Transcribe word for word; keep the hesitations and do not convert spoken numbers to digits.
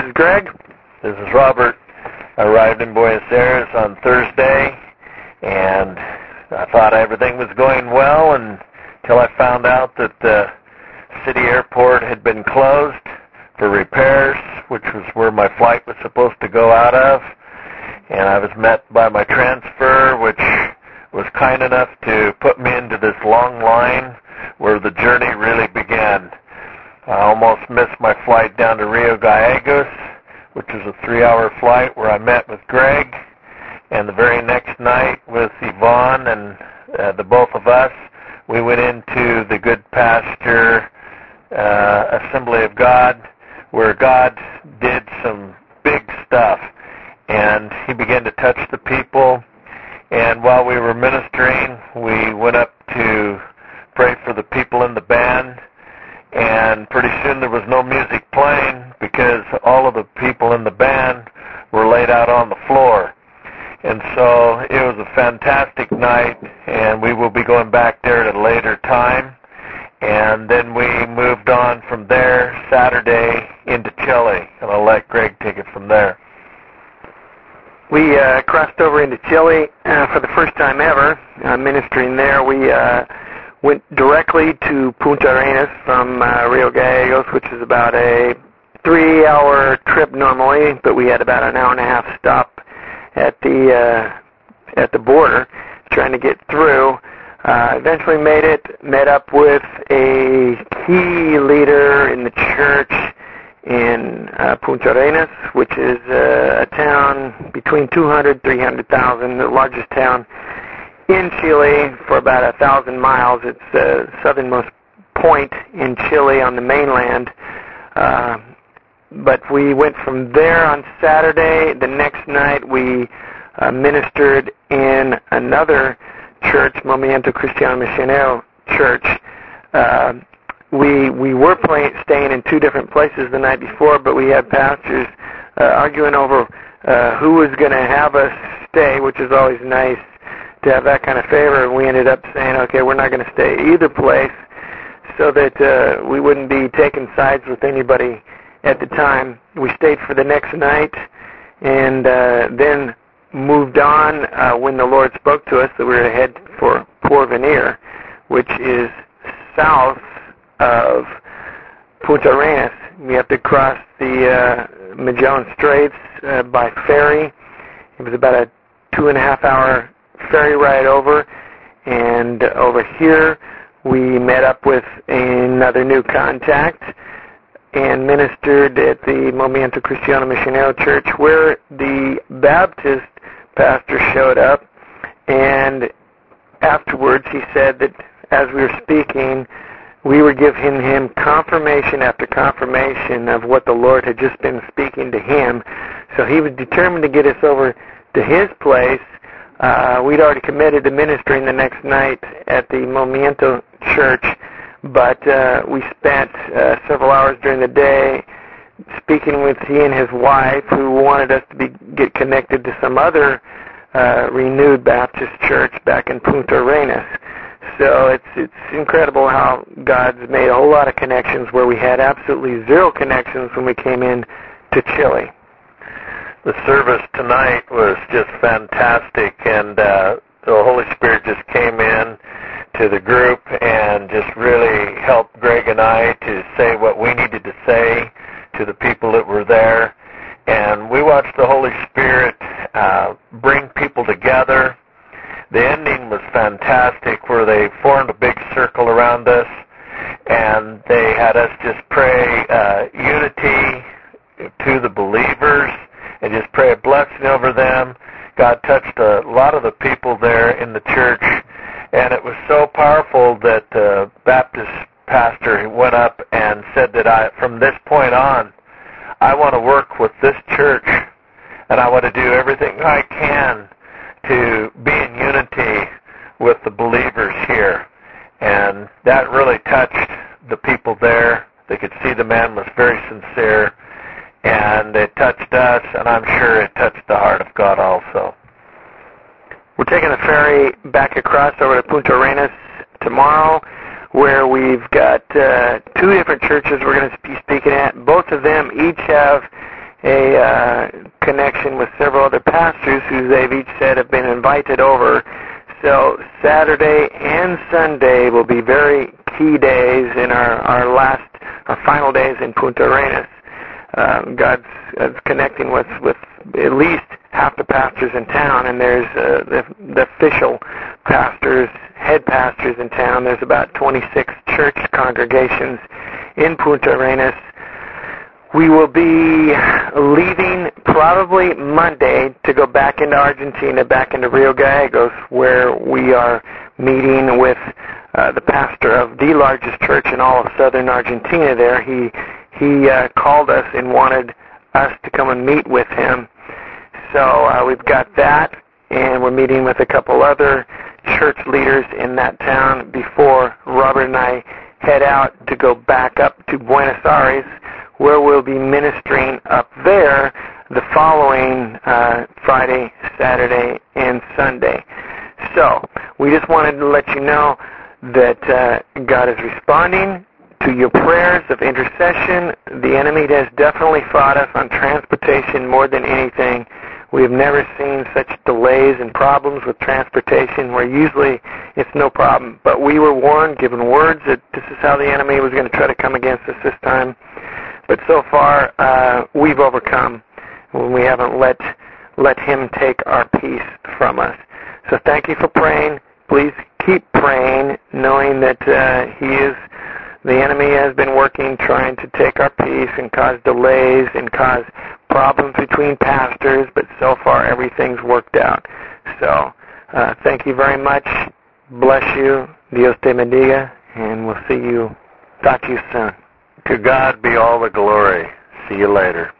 is Greg. This is Robert. I arrived in Buenos Aires on Thursday, and I thought everything was going well until I found out that the city airport had been closed for repairs, which was where my flight was supposed to go out of. And I was met by my transfer, which was kind enough to put me into this long line where the journey really began. I almost missed my flight down to Rio Gallegos, which was a three-hour flight where I met with Greg. And the very next night with Yvonne and uh, the both of us, we went into the Good Pasture uh, Assembly of God, where God did some big stuff. And he began to touch the people. And while we were ministering, we went up to pray for the people in the band. And pretty soon there was no music playing because all of the people in the band were laid out on the floor. And so it was a fantastic night, and we will be going back there at a later time. And then we moved on from there Saturday into Chile, and I'll let Greg take it from there. We uh, crossed over into Chile uh, for the first time ever, uh, ministering there. We uh, went directly to Punta Arenas from uh, Rio Gallegos, which is about a three-hour trip normally, but we had about an hour and a half stop at the uh, at the border, trying to get through. Uh, eventually made it, met up with a key leader in the church in uh, Punta Arenas, which is uh, a town between two hundred, three hundred thousand, the largest town in Chile for about a thousand miles. It's the uh, southernmost point in Chile on the mainland. Uh, but we went from there on Saturday. The next night we uh, ministered in another church, Movimiento Cristiano Misionero Church. Uh, we we were play, staying in two different places the night before, but we had pastors uh, arguing over uh, who was going to have us stay, which is always nice to have that kind of favor. And we ended up saying, okay, we're not going to stay either place, so that uh, we wouldn't be taking sides with anybody at the time. We stayed for the next night, and uh, then moved on uh, when the Lord spoke to us that we were to head for Porvenir, which is south of Punta Arenas. We have to cross the uh, Magellan Straits uh, by ferry. It was about a two and a half hour ferry ride over, and over here we met up with another new contact and ministered at the Movimiento Cristiano Misionero Church, where the Baptist pastor showed up, and afterwards he said that as we were speaking, we were giving him confirmation after confirmation of what the Lord had just been speaking to him. So he was determined to get us over to his place. Uh, we'd already committed to ministering the next night at the Movimiento Church, but uh, we spent uh, several hours during the day speaking with he and his wife, who wanted us to be get connected to some other uh, renewed Baptist church back in Punta Arenas. So it's it's incredible how God's made a whole lot of connections where we had absolutely zero connections when we came in to Chile. The service tonight was just fantastic, and uh, the Holy Spirit just came in to the group and just really helped Greg and I to say what we needed to say to the people that were there. And we watched the Holy Spirit uh, bring people together. The ending was fantastic, where they formed a big circle around us, and they had us just pray uh, unity to the believers and just pray a blessing over them. God touched a lot of the people there in the church, and it was so powerful that the Baptist pastor went up and said that I, from this point on, I want to work with this church, and I want to do everything I can to be in unity with the believers here. And that really touched the people there. They could see the man was very sincere, and it touched us, and I'm sure it touched the heart of God also. We're taking the ferry back across over to Punta Arenas tomorrow, where we've got uh, two different churches we're going to be speaking at. Both of them each have a uh, connection with several other pastors who they've each said have been invited over. So Saturday and Sunday will be very key days in our, our last, our final days in Punta Arenas. Um, God's, God's connecting with, with at least half the pastors in town, and there's uh, the, the official pastors, head pastors in town. There's about twenty-six church congregations in Punta Arenas. We will be leaving probably Monday to go back into Argentina, back into Rio Gallegos, where we are meeting with uh, the pastor of the largest church in all of southern Argentina there. He he uh, called us and wanted us to come and meet with him. So uh, we've got that, and we're meeting with a couple other church leaders in that town before Robert and I head out to go back up to Buenos Aires, where we'll be ministering up there the following uh, Friday, Saturday, and Sunday. So we just wanted to let you know that uh, God is responding to your prayers of intercession. The enemy has definitely fought us on transportation more than anything. We have never seen such delays and problems with transportation where usually it's no problem. But we were warned, given words that this is how the enemy was going to try to come against us this time. But so far, uh, we've overcome when we haven't let let him take our peace from us. So thank you for praying. Please keep praying, knowing that uh, he is, the enemy has been working, trying to take our peace and cause delays and cause problems between pastors, but so far everything's worked out. So uh, thank you very much. Bless you. Dios te bendiga, and we'll see you, talk to you soon. To God be all the glory. See you later.